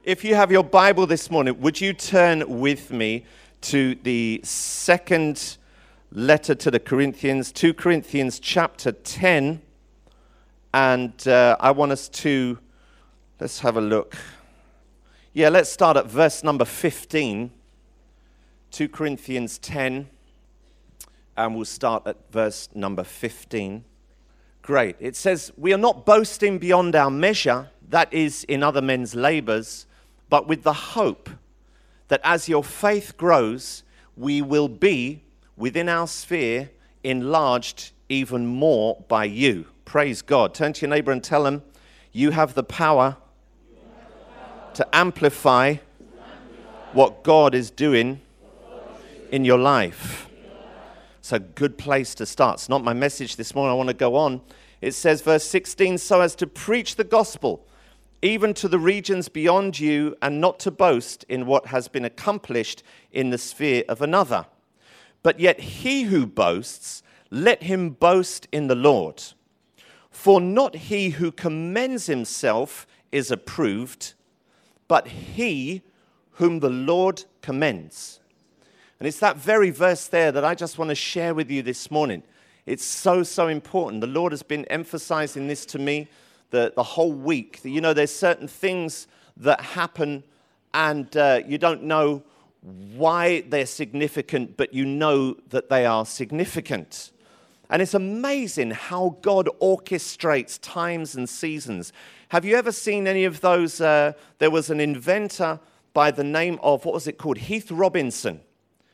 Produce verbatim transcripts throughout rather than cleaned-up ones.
If you have your Bible this morning, would you turn with me to the second letter to the Corinthians, Second Corinthians chapter ten, and uh, I want us to, let's have a look. Yeah, let's start at verse number fifteen, Second Corinthians ten, and we'll start at verse number fifteen. Great. It says, "We are not boasting beyond our measure, that is in other men's labors, but with the hope that as your faith grows, we will be within our sphere enlarged even more by you." Praise God. Turn to your neighbor and tell them, you have the power to amplify what God is doing in your life. It's a good place to start. It's not my message this morning. I want to go on. It says, verse sixteen, "So as to preach the gospel, even to the regions beyond you, and not to boast in what has been accomplished in the sphere of another. But yet he who boasts, let him boast in the Lord. For not he who commends himself is approved, but he whom the Lord commends." And it's that very verse there that I just want to share with you this morning. It's so, so important. The Lord has been emphasizing this to me the, the whole week. You know, there's certain things that happen and uh, you don't know why they're significant, but you know that they are significant. And it's amazing how God orchestrates times and seasons. Have you ever seen any of those? Uh, there was an inventor by the name of, what was it called? Heath Robinson.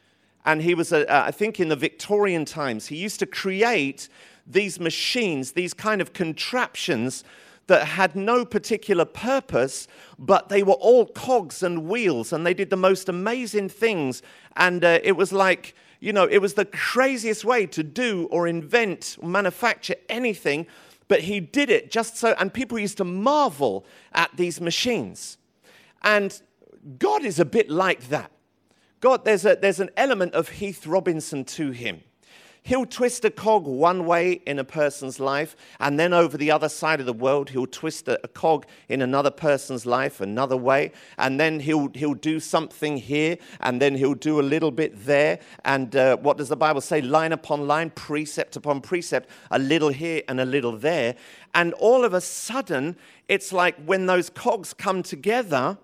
And he was, a, uh, I think in the Victorian times, he used to create these machines, these kind of contraptions that had no particular purpose, but they were all cogs and wheels, and they did the most amazing things. And uh, it was like, you know, it was the craziest way to do or invent or manufacture anything, but he did it just so, and people used to marvel at these machines. And God is a bit like that. God, there's a there's an element of Heath Robinson to him. He'll twist a cog one way in a person's life, and then over the other side of the world, he'll twist a, a cog in another person's life another way, and then he'll he'll do something here, and then he'll do a little bit there. And uh, what does the Bible say? Line upon line, precept upon precept, a little here and a little there. And all of a sudden, it's like when those cogs come together,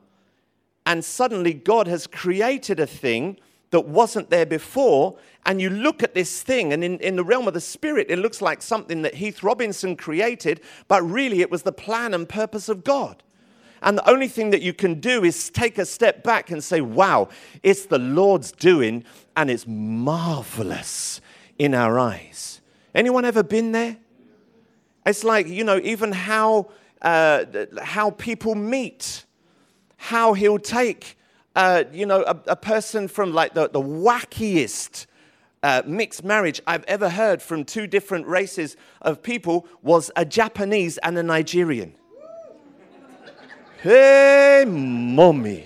and suddenly God has created a thing that wasn't there before, and you look at this thing, and in, in the realm of the spirit, it looks like something that Heath Robinson created, but really it was the plan and purpose of God. And the only thing that you can do is take a step back and say, wow, it's the Lord's doing, and it's marvelous in our eyes. Anyone ever been there? It's like, you know, even how uh, how people meet. How he'll take, uh, you know, a, a person from like the, the wackiest uh, mixed marriage I've ever heard from two different races of people was a Japanese and a Nigerian. Hey, mommy.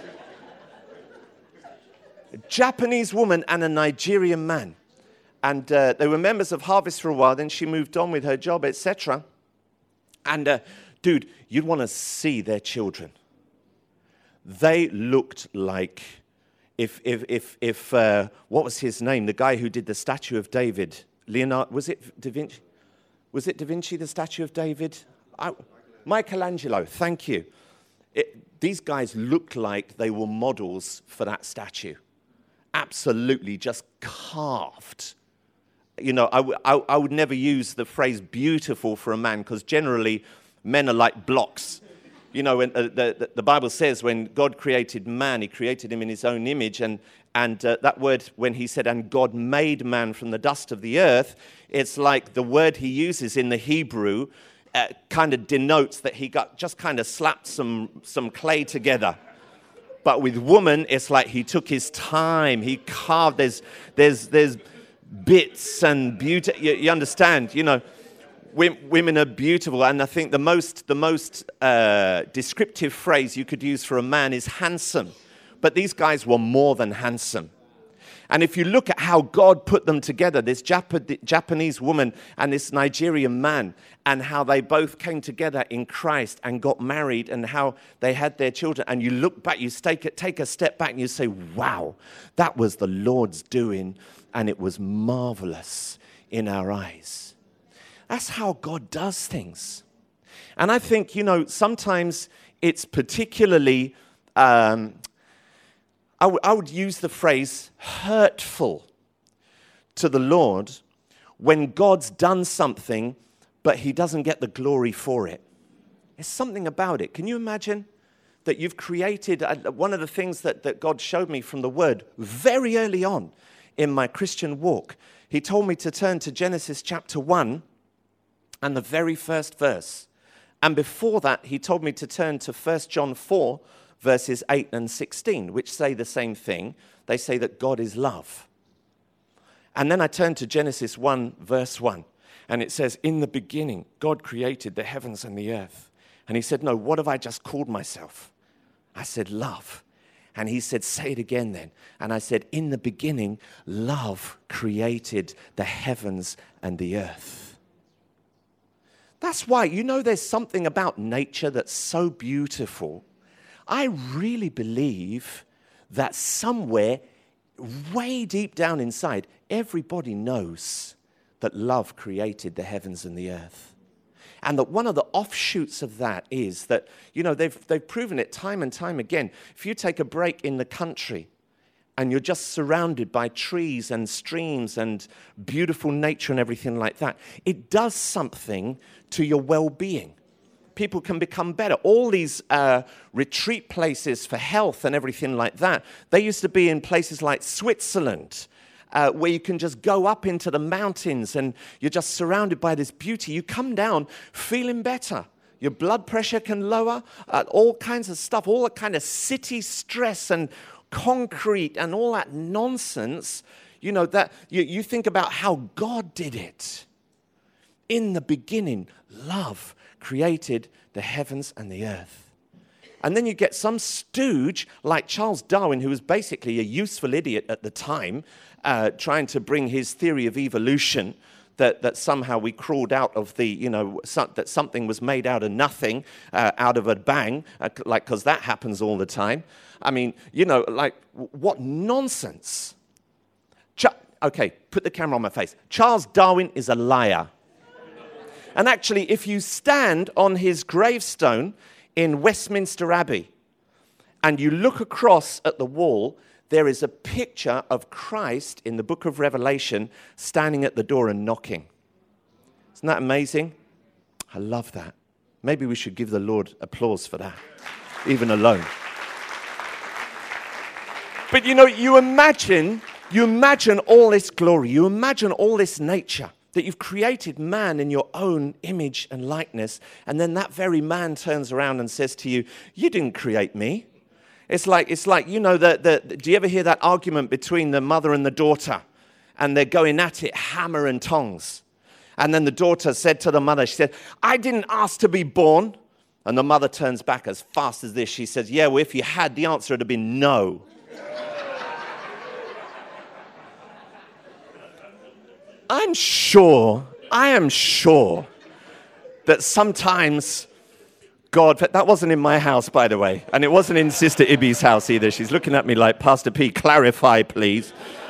A Japanese woman and a Nigerian man. And uh, they were members of Harvest for a while. Then she moved on with her job, et cetera. And, uh, dude, you'd want to see their children. They looked like, if, if, if, if uh, what was his name? The guy who did the statue of David. Leonardo, was it Da Vinci? Was it Da Vinci, the statue of David? I, Michelangelo, thank you. It, these guys looked like they were models for that statue. Absolutely just carved. You know, I, w- I, I would never use the phrase beautiful for a man, because generally men are like blocks. You know, when, uh, the, the Bible says when God created man, he created him in his own image. And, and uh, that word, when he said, and God made man from the dust of the earth, it's like the word he uses in the Hebrew uh, kind of denotes that he got just kind of slapped some, some clay together. But with woman, it's like he took his time. He carved, there's, there's, there's bits and beauty. You, you understand, you know. Women are beautiful, and I think the most the most uh, descriptive phrase you could use for a man is handsome. But these guys were more than handsome. And if you look at how God put them together, this Jap- Japanese woman and this Nigerian man, and how they both came together in Christ and got married, and how they had their children, and you look back, you take, it, take a step back and you say, wow, that was the Lord's doing, and it was marvelous in our eyes. That's how God does things. And I think, you know, sometimes it's particularly... Um, I, w- I would use the phrase hurtful to the Lord when God's done something, but he doesn't get the glory for it. There's something about it. Can you imagine that you've created, uh, one of the things that, that God showed me from the Word very early on in my Christian walk, he told me to turn to Genesis chapter one and the very first verse. And before that, he told me to turn to First John four, verses eight and sixteen, which say the same thing. They say that God is love. And then I turned to Genesis one, verse one, and it says, in the beginning, God created the heavens and the earth. And he said, no, what have I just called myself? I said, love. And he said, say it again then. And I said, in the beginning, love created the heavens and the earth. That's why, you know, there's something about nature that's so beautiful. I really believe that somewhere, way deep down inside, everybody knows that love created the heavens and the earth. And that one of the offshoots of that is that, you know, they've, they've proven it time and time again. If you take a break in the country and you're just surrounded by trees and streams and beautiful nature and everything like that, it does something to your well-being. People can become better. All these uh, retreat places for health and everything like that, they used to be in places like Switzerland, uh, where you can just go up into the mountains and you're just surrounded by this beauty. You come down feeling better. Your blood pressure can lower, uh, all kinds of stuff, all the kind of city stress and concrete and all that nonsense. You know, that you, you think about how God did it. In the beginning, love created the heavens and the earth. And then you get some stooge like Charles Darwin, who was basically a useful idiot at the time, uh, trying to bring his theory of evolution, that, that somehow we crawled out of the, you know, so, that something was made out of nothing, uh, out of a bang, uh, like, because that happens all the time. I mean, you know, like, what nonsense. Ch- okay, put the camera on my face. Charles Darwin is a liar. And actually, if you stand on his gravestone in Westminster Abbey and you look across at the wall, there is a picture of Christ in the book of Revelation standing at the door and knocking. Isn't that amazing? I love that. Maybe we should give the Lord applause for that, even alone. But you know, you imagine, you imagine all this glory, you imagine all this nature, that you've created man in your own image and likeness, and then that very man turns around and says to you, you didn't create me. It's like, it's like you know, the, the, do you ever hear that argument between the mother and the daughter? And they're going at it, hammer and tongs. And then the daughter said to the mother, she said, I didn't ask to be born. And the mother turns back as fast as this. She says, yeah, well, if you had, the answer would have been no. I'm sure, I am sure that sometimes God, that wasn't in my house, by the way, and it wasn't in Sister Ibby's house either. She's looking at me like, Pastor P, clarify, please.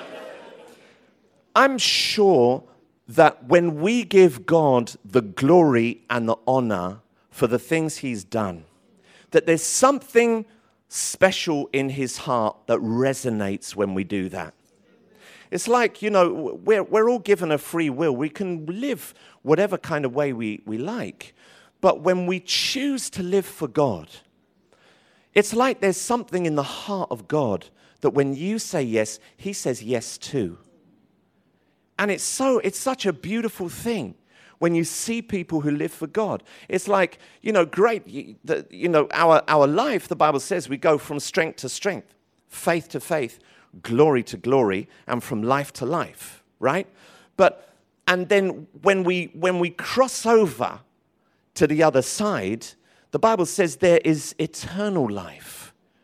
I'm sure that when we give God the glory and the honor for the things he's done, that there's something special in his heart that resonates when we do that. It's like, you know, we're, we're all given a free will. We can live whatever kind of way we, we like. But when we choose to live for God, it's like there's something in the heart of God that when you say yes, he says yes too. And it's so, it's such a beautiful thing when you see people who live for God. It's like, you know, great, you, the, you know, our, our life, the Bible says we go from strength to strength, faith to faith, glory to glory, and from life to life, right? But, and then when we, when we cross over to the other side, the Bible says there is eternal life,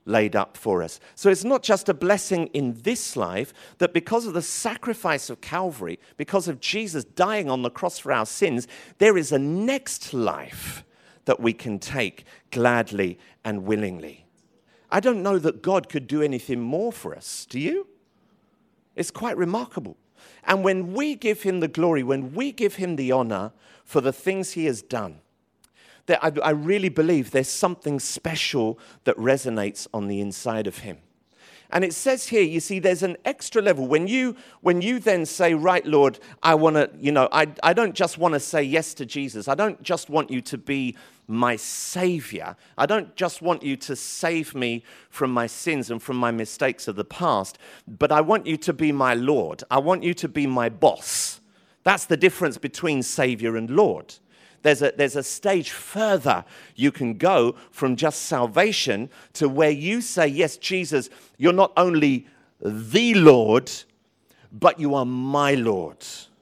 laid up for us. So it's not just a blessing in this life, that because of the sacrifice of Calvary, because of Jesus dying on the cross for our sins, there is a next life that we can take gladly and willingly. I don't know that God could do anything more for us. Do you? It's quite remarkable. And when we give him the glory, when we give him the honor for the things he has done, that I, I really believe there's something special that resonates on the inside of him. And it says here, you see, there's an extra level. When you when you then say, right, Lord, I want to, you know, I, I don't just want to say yes to Jesus. I don't just want you to be my Savior. I don't just want you to save me from my sins and from my mistakes of the past, but I want you to be my Lord. I want you to be my boss. That's the difference between Savior and Lord. There's a, there's a stage further you can go from just salvation to where you say, yes, Jesus, you're not only the Lord, but you are my Lord.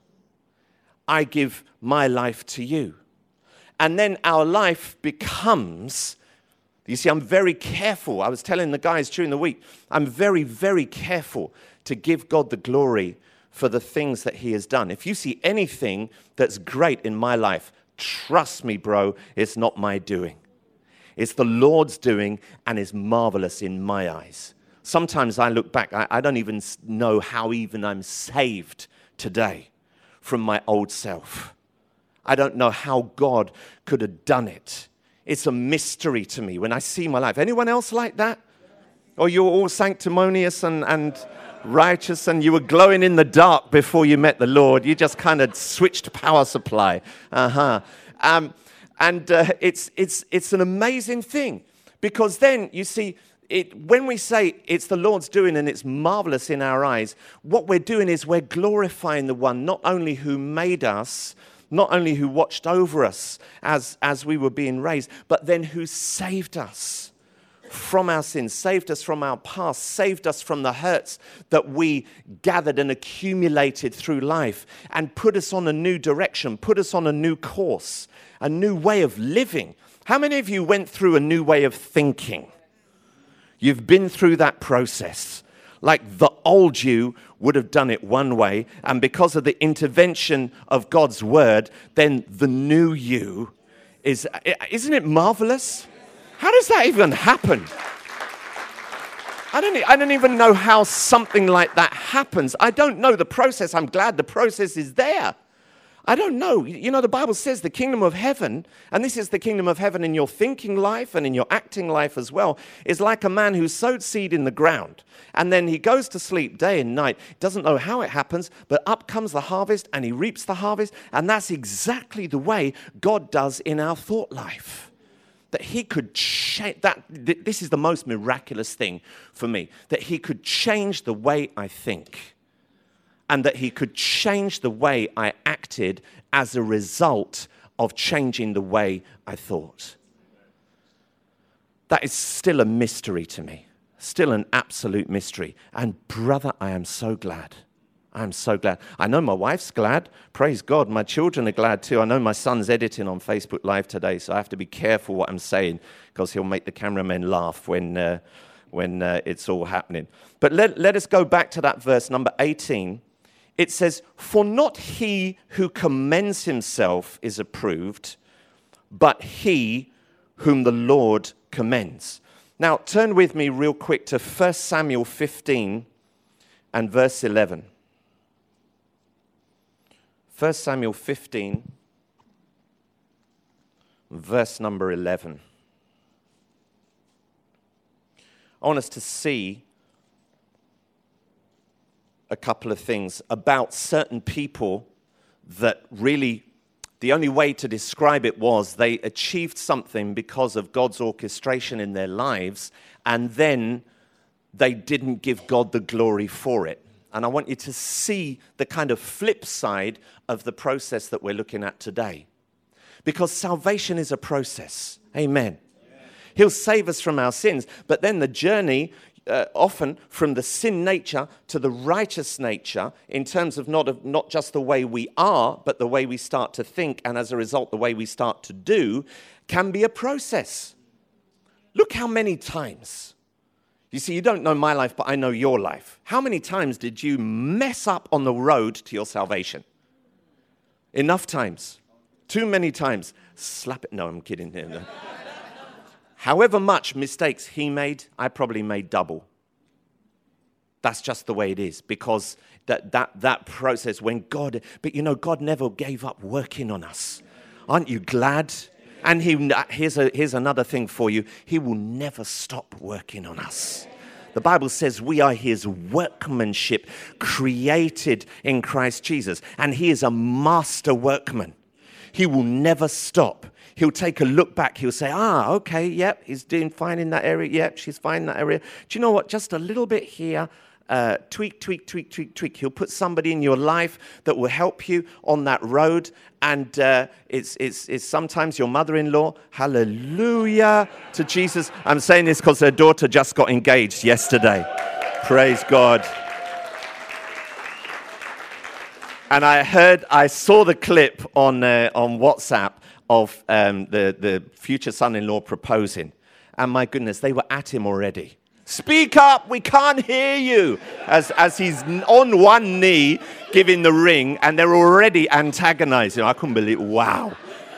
I give my life to you. And then our life becomes, you see, I'm very careful. I was telling the guys during the week, I'm very, very careful to give God the glory for the things that he has done. If you see anything that's great in my life, trust me, bro, it's not my doing. It's the Lord's doing, and it's marvelous in my eyes. Sometimes I look back, I, I don't even know how even I'm saved today from my old self. I don't know how God could have done it. It's a mystery to me when I see my life. Anyone else like that? Or you're all sanctimonious and, and righteous and you were glowing in the dark before you met the Lord. You just kind of switched power supply. Uh-huh. Um, and uh, it's, it's, it's an amazing thing because then, you see, it, when we say it's the Lord's doing and it's marvelous in our eyes, what we're doing is we're glorifying the one not only who made us, not only who watched over us as, as we were being raised, but then who saved us from our sins, saved us from our past, saved us from the hurts that we gathered and accumulated through life, and put us on a new direction, put us on a new course, a new way of living. How many of you went through a new way of thinking? You've been through that process. Like the old you would have done it one way, and because of the intervention of God's word, then the new you is, isn't it marvelous? How does that even happen? I don't, I don't even know how something like that happens. I don't know the process. I'm glad the process is there. I don't know. You know, the Bible says the kingdom of heaven, and this is the kingdom of heaven in your thinking life and in your acting life as well, is like a man who sowed seed in the ground. And then he goes to sleep day and night, doesn't know how it happens, but up comes the harvest and he reaps the harvest. And that's exactly the way God does in our thought life. That he could change, that, this is the most miraculous thing for me, that he could change the way I think. And that he could change the way I acted as a result of changing the way I thought. That is still a mystery to me. Still an absolute mystery. And brother, I am so glad. I am so glad. I know my wife's glad. Praise God. My children are glad too. I know my son's editing on Facebook Live today, so I have to be careful what I'm saying because he'll make the cameramen laugh when, uh, when uh, it's all happening. But let, let us go back to that verse, number eighteen. It says, for not he who commends himself is approved, but he whom the Lord commends. Now, turn with me real quick to First Samuel fifteen and verse eleven. First Samuel fifteen, verse number eleven. I want us to see a couple of things about certain people that really, the only way to describe it was they achieved something because of God's orchestration in their lives, and then they didn't give God the glory for it. And I want you to see the kind of flip side of the process that we're looking at today. Because salvation is a process. Amen. Amen. He'll save us from our sins, but then the journey, Uh, often from the sin nature to the righteous nature, in terms of not, of not just the way we are, but the way we start to think, and as a result, the way we start to do, can be a process. Look how many times You see, you don't know my life, but I know your life. How many times did you mess up on the road to your salvation? Enough times. Too many times. Slap it. No, I'm kidding. No. However much mistakes he made, I probably made double. That's just the way it is, because that, that, that process when God, but you know, God never gave up working on us. Aren't you glad? And he, here's, a, here's another thing for you. He will never stop working on us. The Bible says we are his workmanship, created in Christ Jesus. And he is a master workman. He will never stop. He'll take a look back. He'll say, ah, okay, yep, he's doing fine in that area. Yep, she's fine in that area. Do you know what? Just a little bit here. Uh, tweak, tweak, tweak, tweak, tweak. He'll put somebody in your life that will help you on that road. And uh, it's, it's, it's sometimes your mother-in-law. Hallelujah to Jesus. I'm saying this because her daughter just got engaged yesterday. Praise God. And I heard, I saw the clip on, uh, on WhatsApp of um, the, the future son-in-law proposing. And my goodness, they were at him already. Speak up, we can't hear you. As, as he's on one knee giving the ring, and they're already antagonizing. I couldn't believe, wow.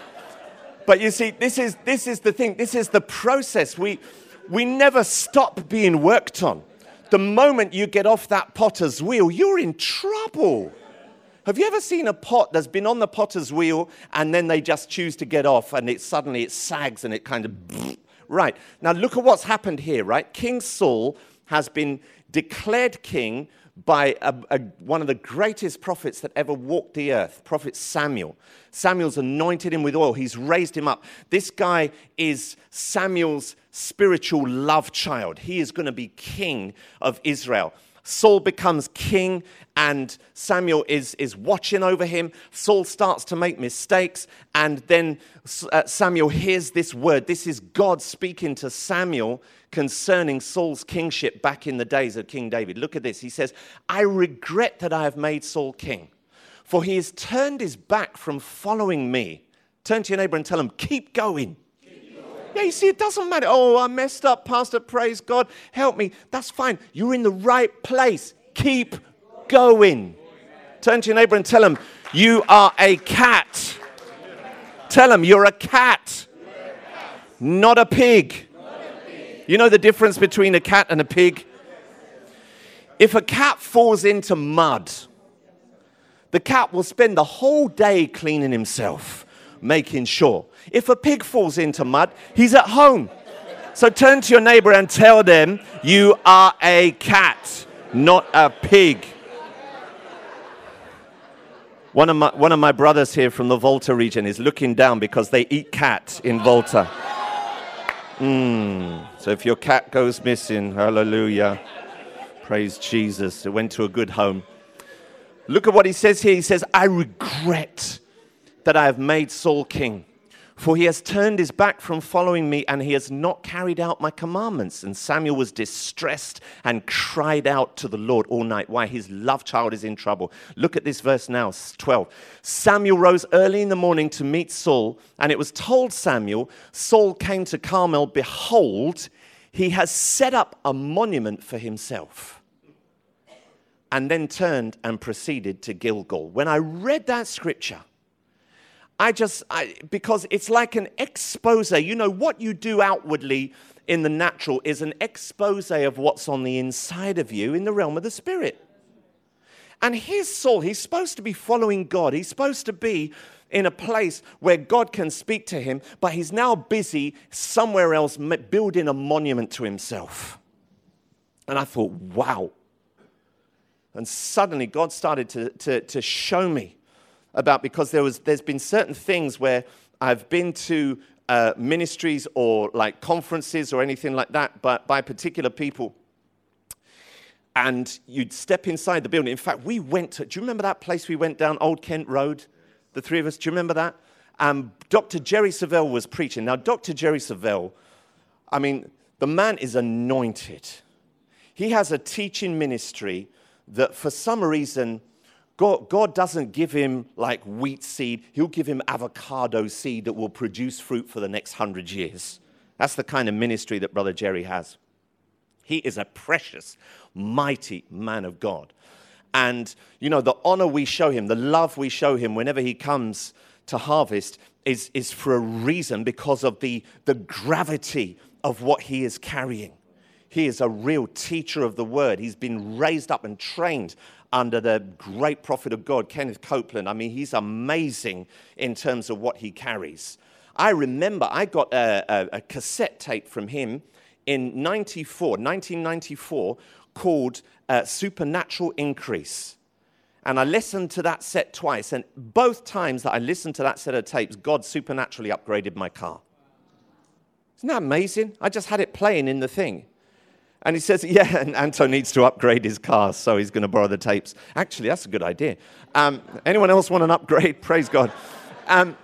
But you see, this is, this is the thing. This is the process. We, we never stop being worked on. The moment you get off that potter's wheel, you're in trouble. Have you ever seen a pot that's been on the potter's wheel and then they just choose to get off and it suddenly it sags and it kind of... Right. Now look at what's happened here, right? King Saul has been declared king by a, a, one of the greatest prophets that ever walked the earth, Prophet Samuel. Samuel's anointed him with oil. He's raised him up. This guy is Samuel's spiritual love child. He is going to be king of Israel. Saul becomes king and Samuel is, is watching over him. Saul starts to make mistakes and then uh, Samuel hears this word. This is God speaking to Samuel concerning Saul's kingship back in the days of King David. Look at this. He says, I regret that I have made Saul king, for he has turned his back from following me. Turn to your neighbor and tell him, keep going. Yeah, you see, it doesn't matter. Oh, I messed up, Pastor, praise God, help me. That's fine. You're in the right place. Keep going. Turn to your neighbor and tell him, you are a cat. Tell him, you're a cat, not a pig. You know the difference between a cat and a pig? If a cat falls into mud, the cat will spend the whole day cleaning himself, making sure. If a pig falls into mud, he's at home. So turn to your neighbor and tell them, you are a cat, not a pig. One of my, one of my brothers here from the Volta region is looking down because they eat cat in Volta. Mm. So if your cat goes missing, hallelujah, praise Jesus, it went to a good home. Look at what he says here. He says, I regret that I have made Saul king, for he has turned his back from following me, and he has not carried out my commandments. And Samuel was distressed and cried out to the Lord all night. Why? His love child is in trouble. Look at this verse now, twelve. Samuel rose early in the morning to meet Saul, and it was told Samuel, Saul came to Carmel, behold, he has set up a monument for himself. And then turned and proceeded to Gilgal. When I read that scripture, I just, I, because it's like an expose. You know, what you do outwardly in the natural is an expose of what's on the inside of you in the realm of the spirit. And here's Saul. He's supposed to be following God. He's supposed to be in a place where God can speak to him, but he's now busy somewhere else building a monument to himself. And I thought, wow. And suddenly God started to, to, to show me about, because there was, there's been certain things where I've been to uh, ministries or like conferences or anything like that, but by particular people, and you'd step inside the building. In fact, we went to, do you remember that place we went down, Old Kent Road, the three of us? Do you remember that? Um, Doctor Jerry Savelle was preaching. Now, Doctor Jerry Savelle, I mean, the man is anointed. He has a teaching ministry that for some reason, God, God doesn't give him like wheat seed. He'll give him avocado seed that will produce fruit for the next hundred years. That's the kind of ministry that Brother Jerry has. He is a precious, mighty man of God. And, you know, the honor we show him, the love we show him whenever he comes to Harvest is, is for a reason, because of the, the gravity of what he is carrying. He is a real teacher of the word. He's been raised up and trained under the great prophet of God, Kenneth Copeland. I mean, he's amazing in terms of what he carries. I remember I got a, a, a cassette tape from him in ninety-four, nineteen ninety-four, called uh, Supernatural Increase. And I listened to that set twice, and both times that I listened to that set of tapes, God supernaturally upgraded my car. Isn't that amazing? I just had it playing in the thing. And he says, yeah, and Anto needs to upgrade his car, so he's going to borrow the tapes. Actually, that's a good idea. Um, anyone else want an upgrade? Praise God. Um,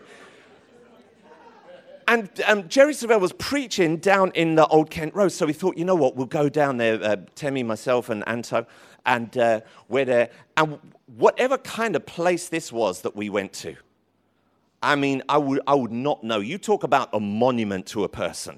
And um, Jerry Savelle was preaching down in the Old Kent Road, so we thought, you know what, we'll go down there, uh, Temi, myself, and Anto, and uh, we're there. And whatever kind of place this was that we went to, I mean, I would, I would not know. You talk about a monument to a person.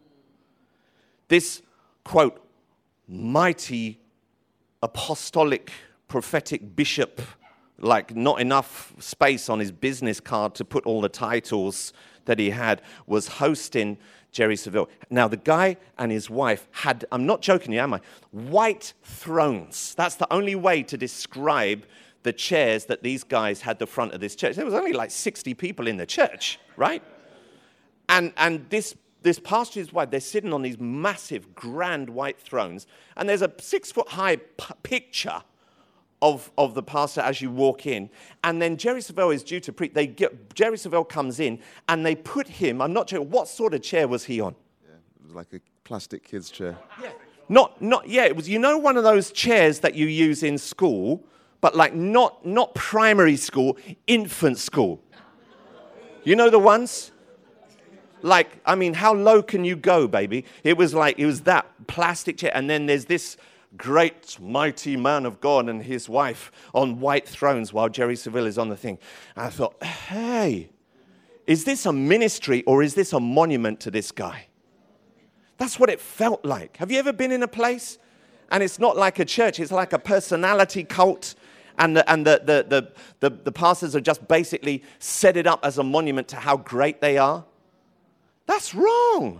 This, quote, mighty apostolic prophetic bishop, like not enough space on his business card to put all the titles that he had, was hosting Jerry Savelle. Now, the guy and his wife had, I'm not joking you, am I? White thrones. That's the only way to describe the chairs that these guys had the front of this church. There was only like sixty people in the church, right? And and this this pastor and his wife, they're sitting on these massive, grand white thrones, and there's a six-foot-high p- picture Of, of the pastor as you walk in. And then Jerry Savelle is due to preach. They get, Jerry Savelle comes in, and they put him, I'm not sure, what sort of chair was he on? Yeah, it was like a plastic kid's chair. Yeah. Not, not, yeah, it was, you know, one of those chairs that you use in school, but like not, not primary school, infant school. You know the ones? Like, I mean, how low can you go, baby? It was like, it was that plastic chair, and then there's this great, mighty man of God and his wife on white thrones while Jerry Savelle is on the thing. And I thought, hey, is this a ministry or is this a monument to this guy? That's what it felt like. Have you ever been in a place and it's not like a church, it's like a personality cult, and the, and the, the, the, the, the pastors have just basically set it up as a monument to how great they are? That's wrong.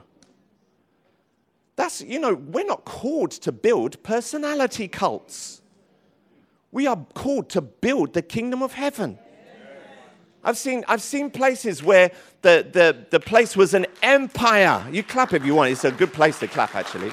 That's, you know, we're not called to build personality cults. We are called to build the kingdom of heaven. I've seen, I've seen places where the, the, the place was an empire. You clap if you want. It's a good place to clap, actually.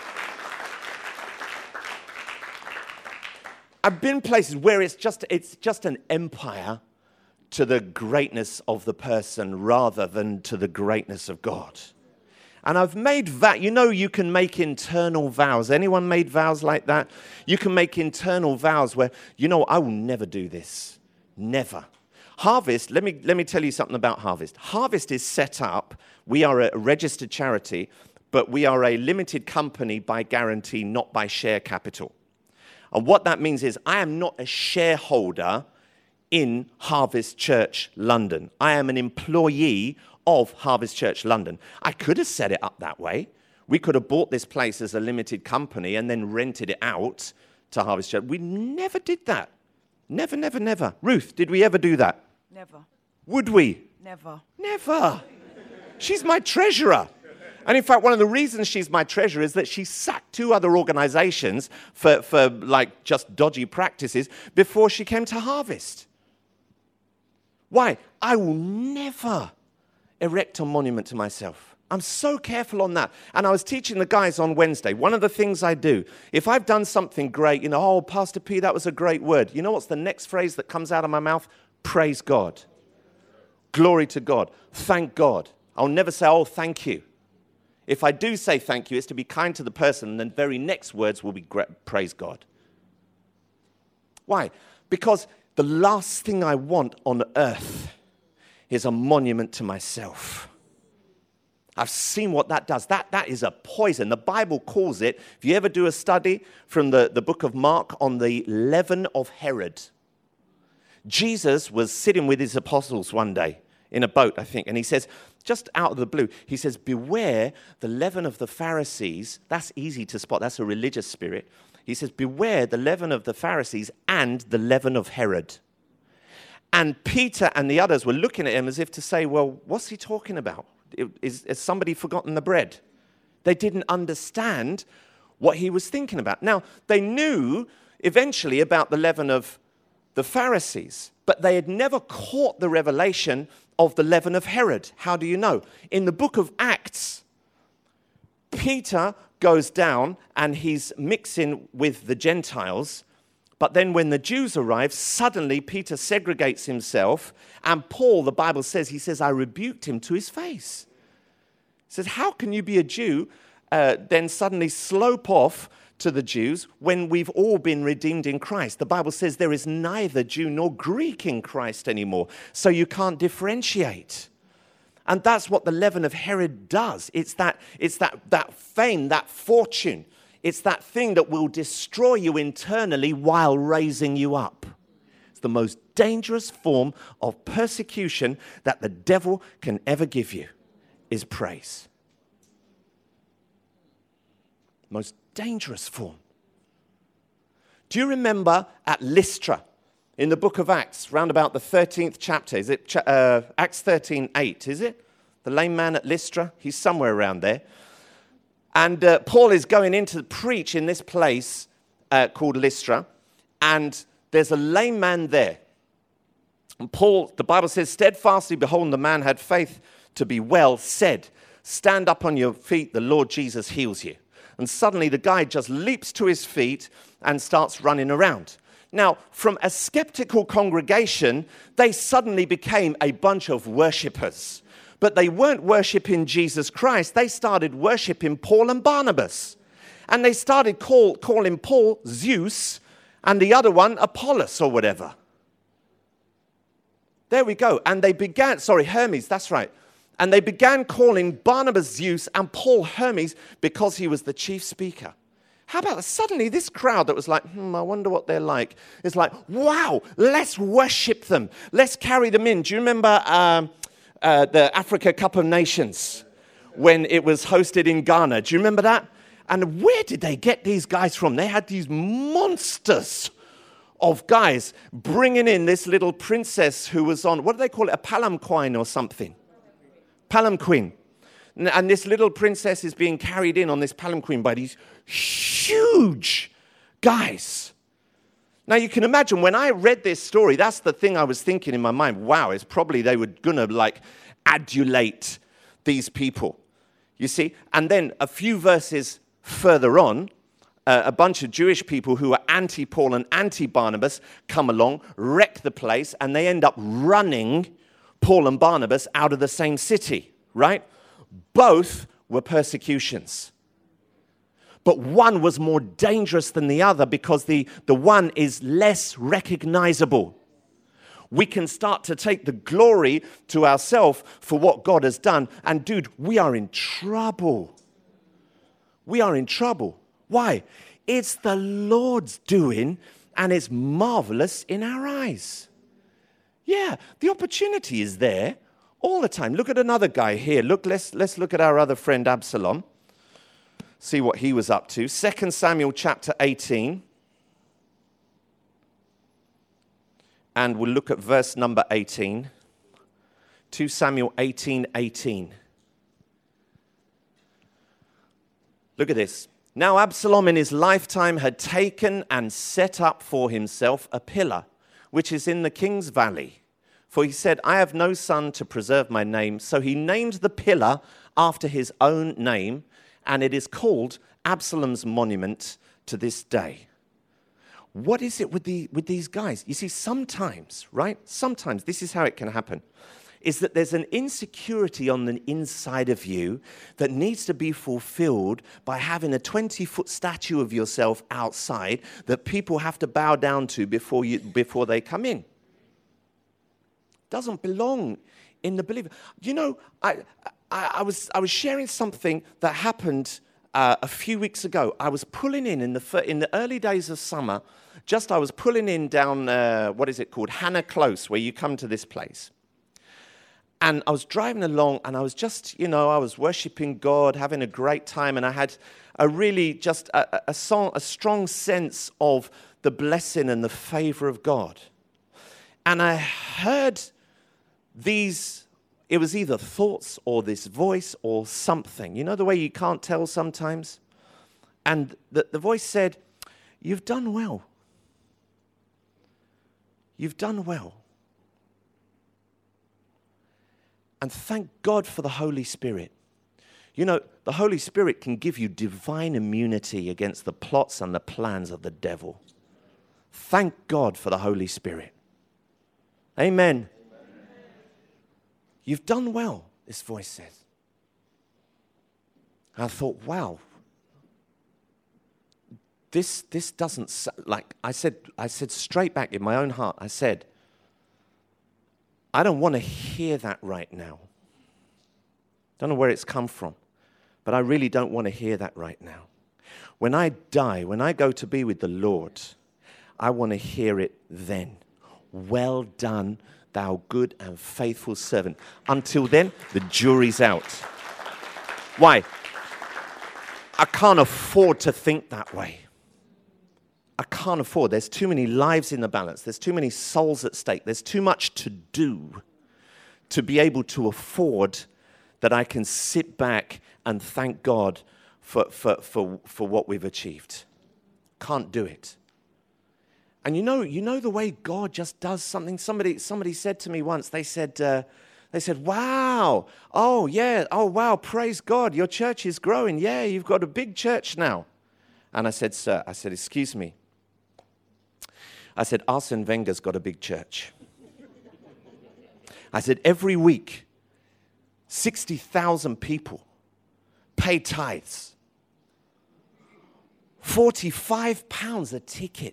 I've been places where it's just, it's just an empire to the greatness of the person rather than to the greatness of God. And I've made vows. You know, you can make internal vows. Anyone made vows like that? You can make internal vows where, you know, I will never do this. Never. Harvest, let me, let me tell you something about Harvest. Harvest is set up. We are a registered charity, but we are a limited company by guarantee, not by share capital. And what that means is I am not a shareholder in Harvest Church London. I am an employee of Harvest Church London. I could have set it up that way. We could have bought this place as a limited company and then rented it out to Harvest Church. We never did that. Never, never, never. Ruth, did we ever do that? Never. Would we? Never. Never. She's my treasurer. And in fact, one of the reasons she's my treasurer is that she sacked two other organizations for, for like just dodgy practices before she came to Harvest. Why? I will never erect a monument to myself. I'm so careful on that. And I was teaching the guys on Wednesday. One of the things I do, if I've done something great, you know, oh, Pastor P, that was a great word. You know what's the next phrase that comes out of my mouth? Praise God. Glory to God. Thank God. I'll never say, oh, thank you. If I do say thank you, it's to be kind to the person, and the very next words will be praise God. Why? Because the last thing I want on earth is a monument to myself. I've seen what that does. That, that is a poison. The Bible calls it, if you ever do a study from the, the book of Mark on the leaven of Herod. Jesus was sitting with his apostles one day in a boat, I think, and he says, just out of the blue, he says, beware the leaven of the Pharisees. That's easy to spot. That's a religious spirit. He says, beware the leaven of the Pharisees and the leaven of Herod. And Peter and the others were looking at him as if to say, well, what's he talking about? Is, has somebody forgotten the bread? They didn't understand what he was thinking about. Now, they knew eventually about the leaven of the Pharisees, but they had never caught the revelation of the leaven of Herod. How do you know? In the book of Acts, Peter goes down and he's mixing with the Gentiles, but then when the Jews arrive, suddenly Peter segregates himself, and Paul, the Bible says, he says, I rebuked him to his face. He says, how can you be a Jew, uh, then suddenly slope off to the Jews when we've all been redeemed in Christ? The Bible says there is neither Jew nor Greek in Christ anymore, so you can't differentiate. And that's what the leaven of Herod does. It's that, it's that, that fame, that fortune. It's that thing that will destroy you internally while raising you up. It's the most dangerous form of persecution that the devil can ever give you, is praise. Most dangerous form. Do you remember at Lystra in the book of Acts, round about the thirteenth chapter? Is it uh, Acts thirteen eight, is it? The lame man at Lystra? He's somewhere around there. And uh, Paul is going in to preach in this place uh, called Lystra, and there's a lame man there. And Paul, the Bible says, steadfastly behold, the man had faith to be well, said, stand up on your feet, the Lord Jesus heals you. And suddenly the guy just leaps to his feet and starts running around. Now, from a skeptical congregation, they suddenly became a bunch of worshippers. But they weren't worshiping Jesus Christ. They started worshiping Paul and Barnabas. And they started call, calling Paul Zeus and the other one Apollos or whatever. There we go. And they began, sorry, Hermes, that's right. And they began calling Barnabas Zeus and Paul Hermes because he was the chief speaker. How about suddenly this crowd that was like, hmm, I wonder what they're like. It's like, wow, let's worship them. Let's carry them in. Do you remember um, uh, the Africa Cup of Nations when it was hosted in Ghana? Do you remember that? And where did they get these guys from? They had these monsters of guys bringing in this little princess who was on, what do they call it, a palanquin or something? Palanquin. And this little princess is being carried in on this palanquin by these huge guys. Now, you can imagine when I read this story, that's the thing I was thinking in my mind. Wow, it's probably they were going to like adulate these people. You see? And then a few verses further on, uh, a bunch of Jewish people who are anti-Paul and anti-Barnabas come along, wreck the place, and they end up running Paul and Barnabas out of the same city, right? Both were persecutions. But one was more dangerous than the other because the, the one is less recognizable. We can start to take the glory to ourselves for what God has done. And dude, we are in trouble. We are in trouble. Why? It's the Lord's doing, and it's marvelous in our eyes. Yeah, the opportunity is there all the time. Look at another guy here. Look, let's, let's look at our other friend Absalom. See what he was up to. Second Samuel chapter eighteen. And we'll look at verse number eighteen. Second Samuel eighteen eighteen. Look at this. Now Absalom in his lifetime had taken and set up for himself a pillar, which is in the king's valley. For he said, I have no son to preserve my name. So he named the pillar after his own name, and it is called Absalom's monument to this day. What is it with the with these guys? You see, sometimes, right? Sometimes, this is how it can happen, is that there's an insecurity on the inside of you that needs to be fulfilled by having a twenty-foot statue of yourself outside that people have to bow down to before you before they come in. Doesn't belong in the believer. You know, I, I, I was I was sharing something that happened uh, a few weeks ago. I was pulling in in the in the early days of summer. Just I was pulling in down uh, what is it called, Hannah Close, where you come to this place. And I was driving along, and I was just, you know, I was worshiping God, having a great time, and I had a really just a, a, song, a strong sense of the blessing and the favor of God. And I heard these, it was either thoughts or this voice or something. You know the way you can't tell sometimes? And the, the voice said, "You've done well. You've done well." And thank God for the Holy Spirit. You know, the Holy Spirit can give you divine immunity against the plots and the plans of the devil. Thank God for the Holy Spirit. Amen. Amen. You've done well, this voice says. I thought, wow. This this doesn't, like, I said, I said straight back in my own heart, I said, I don't want to hear that right now. Don't know where it's come from, but I really don't want to hear that right now. When I die, when I go to be with the Lord, I want to hear it then. Well done, thou good and faithful servant. Until then, the jury's out. Why? I can't afford to think that way. I can't afford. There's too many lives in the balance. There's too many souls at stake. There's too much to do to be able to afford that I can sit back and thank God for, for, for, for what we've achieved. Can't do it. And you know, you know the way God just does something. Somebody, somebody said to me once, they said, uh, they said, "Wow, oh yeah, oh wow, praise God, your church is growing. Yeah, you've got a big church now." And I said, "Sir," I said, "excuse me." I said, "Arsene Wenger's got a big church." I said, "Every week, sixty thousand people pay tithes. forty-five pounds a ticket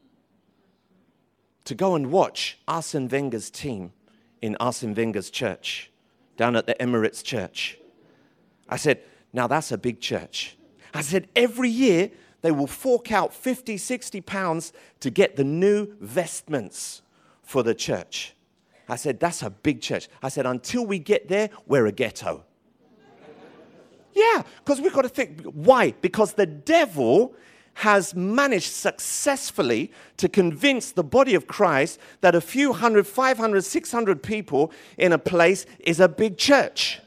to go and watch Arsene Wenger's team in Arsene Wenger's church, down at the Emirates Church." I said, "Now that's a big church." I said, "Every year, they will fork out fifty, sixty pounds to get the new vestments for the church." I said, "That's a big church." I said, "Until we get there, we're a ghetto." Yeah, because we've got to think. Why? Because the devil has managed successfully to convince the body of Christ that a few hundred, five hundred, six hundred people in a place is a big church.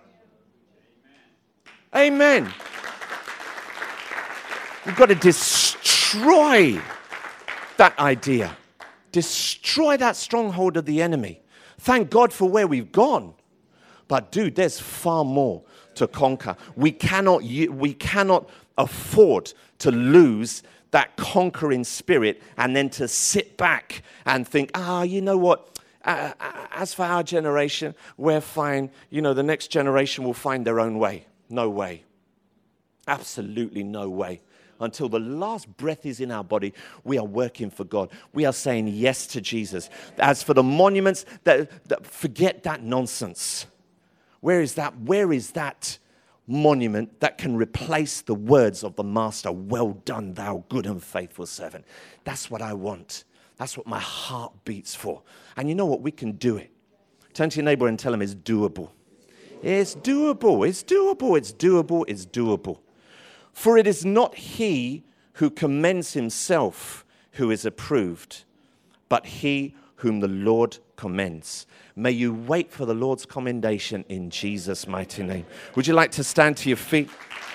Amen. We've got to destroy that idea. Destroy that stronghold of the enemy. Thank God for where we've gone. But dude, there's far more to conquer. We cannot, we cannot afford to lose that conquering spirit and then to sit back and think, ah, you know what? Uh, as for our generation, we're fine. You know, the next generation will find their own way. No way. Absolutely no way. Until the last breath is in our body, we are working for God. We are saying yes to Jesus. As for the monuments, that, that, forget that nonsense. Where is that? Where is that monument that can replace the words of the Master? "Well done, thou good and faithful servant." That's what I want. That's what my heart beats for. And you know what? We can do it. Turn to your neighbor and tell him it's doable. It's doable. It's doable. It's doable. It's doable. For it is not he who commends himself who is approved, but he whom the Lord commends. May you wait for the Lord's commendation in Jesus' mighty name. Would you like to stand to your feet?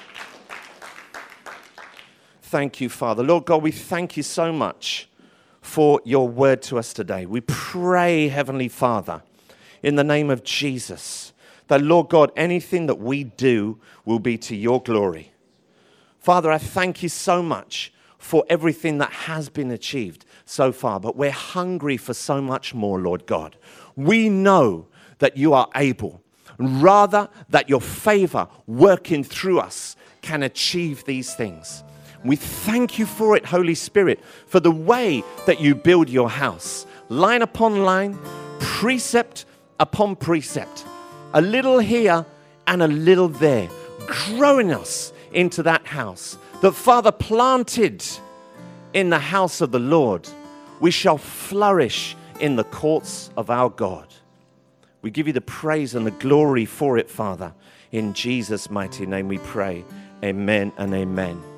Thank you, Father. Lord God, we thank you so much for your word to us today. We pray, Heavenly Father, in the name of Jesus, that, Lord God, anything that we do will be to your glory. Father, I thank you so much for everything that has been achieved so far, but we're hungry for so much more, Lord God. We know that you are able, rather that your favor working through us can achieve these things. We thank you for it, Holy Spirit, for the way that you build your house, line upon line, precept upon precept, a little here and a little there, growing us into that house that Father planted in the house of the Lord. We shall flourish in the courts of our God. We give you the praise and the glory for it, Father. In Jesus' mighty name we pray. Amen and amen.